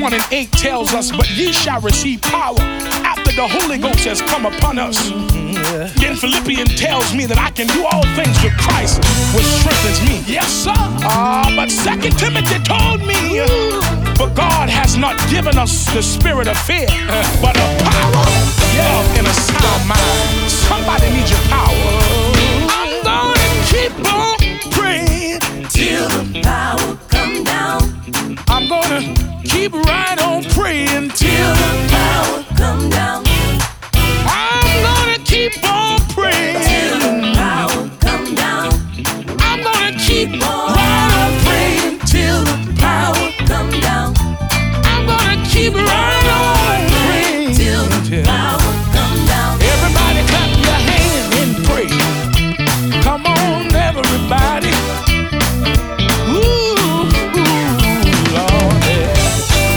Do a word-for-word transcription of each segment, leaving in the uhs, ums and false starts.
one and eight tells us, but ye shall receive power after the Holy Ghost has come upon us. Then Philippians tells me that I can do all things with Christ, which strengthens me. Yes, sir. Uh, but Second Timothy told me, for God has not given us the spirit of fear, but of power, love, and a sound mind. Somebody needs your power. I'm gonna keep on praying till the power come down. I'm gonna keep right on praying till the power come down. I'm gonna keep on praying till the power come down. I'm gonna keep on right on praying till the power come down. I'm gonna keep right on praying till the power come down. Everybody clap your hands and pray. Come on, everybody. Ooh, ooh, Lord, yeah.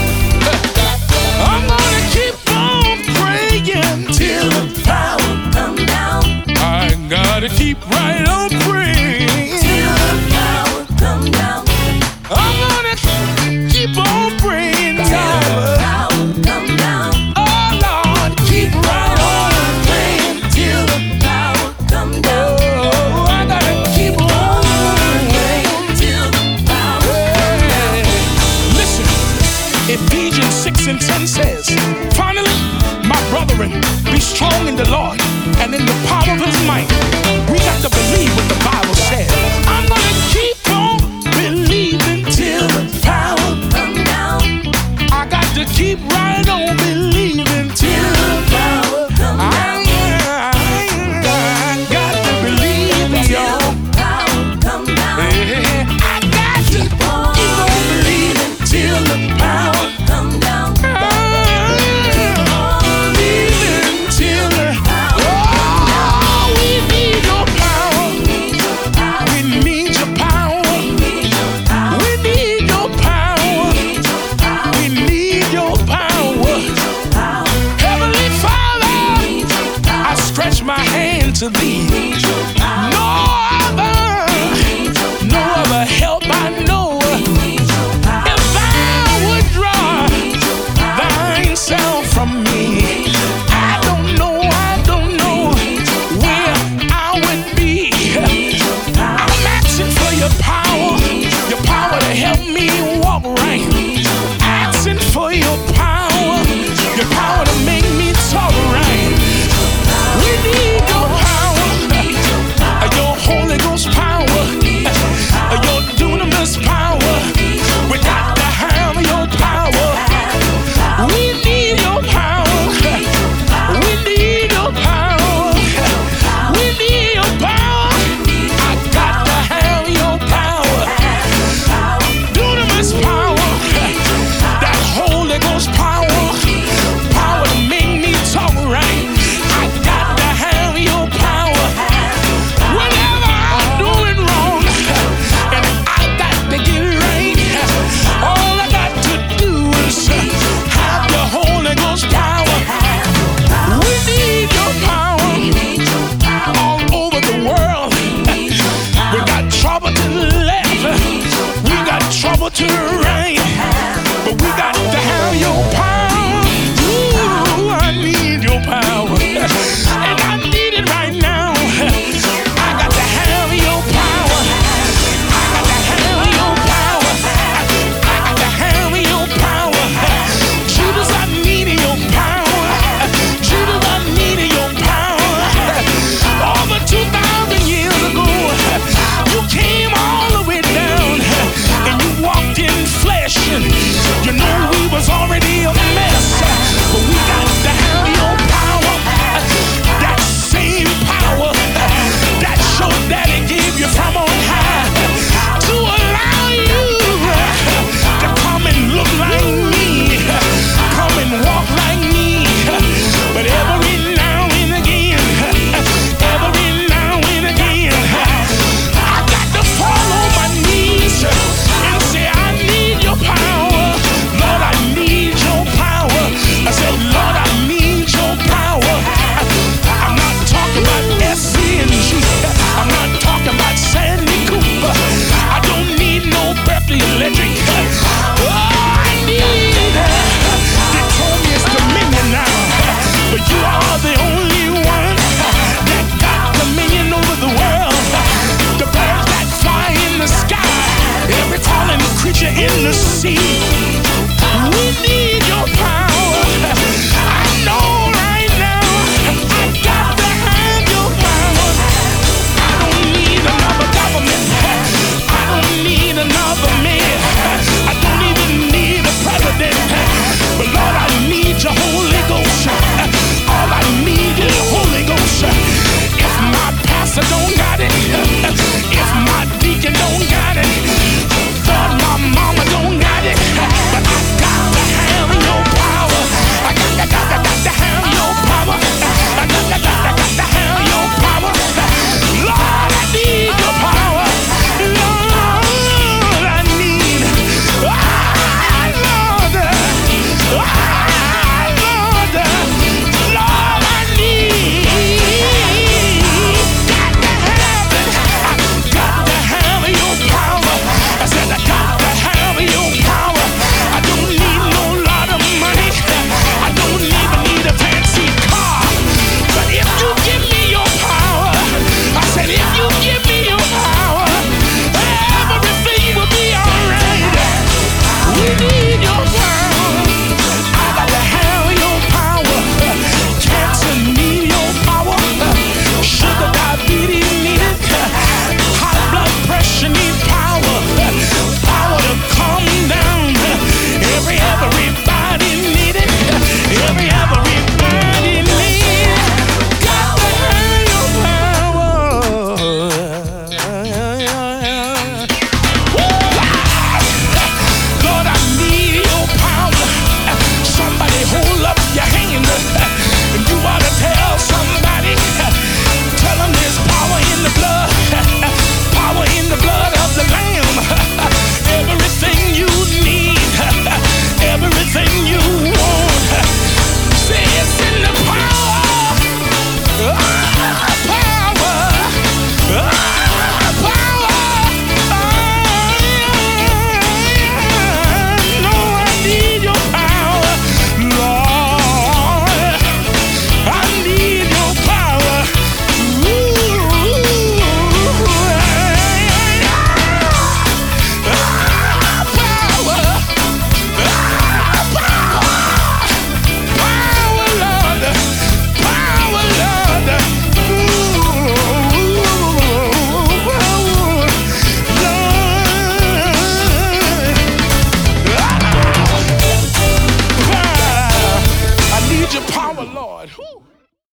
I'm gonna keep on praying till the power come down. I gotta keep right on praying till the power come down. I'm gonna keep on praying till the power come down. Oh Lord, keep right on praying till the power come down. Oh, I gotta keep on praying till the power come down. Listen, Ephesians six and ten says, finally, my brethren, be strong in the Lord and in the power of his might. We got to believe what the Bible says. I'm gonna keep on believing till the power come down. I got to keep right on believing till the power come down. I, I, I got to believe in till y'all. the power come down. Yeah, I got to keep on, keep on believing till the power come down. Keep on believing till the power. Oh, we need your power. We need your power. We need your power. We need your power. Heavenly Father, I stretch my hand to thee. No other, no other help I know. If I would draw thine self from me, I don't know, I don't know where I would be. I'm asking for your power, your power to help me walk right. Asking for your power, your power to make me talk right. We need your power, your Holy Ghost power, your dunamis power. We got to have your power. We need your power. We need your power. We need your power. I got to have your power. Dunamis power, that Holy Ghost power, power to make me talk right. I got to have your power. Whenever I'm doing wrong and I got to get right, all I got to do is have your Holy Ghost power. We need your power all over the world. We got trouble to the left, we got trouble to the right, but we got to have your power. Ooh, I need your power, and I need it right now. I got to have your power. I got to have your power. I got to have your power. Jesus, I need your power. Jesus, I need your power. Over two thousand years ago, you came all the way down and you walked in Lord. Whew.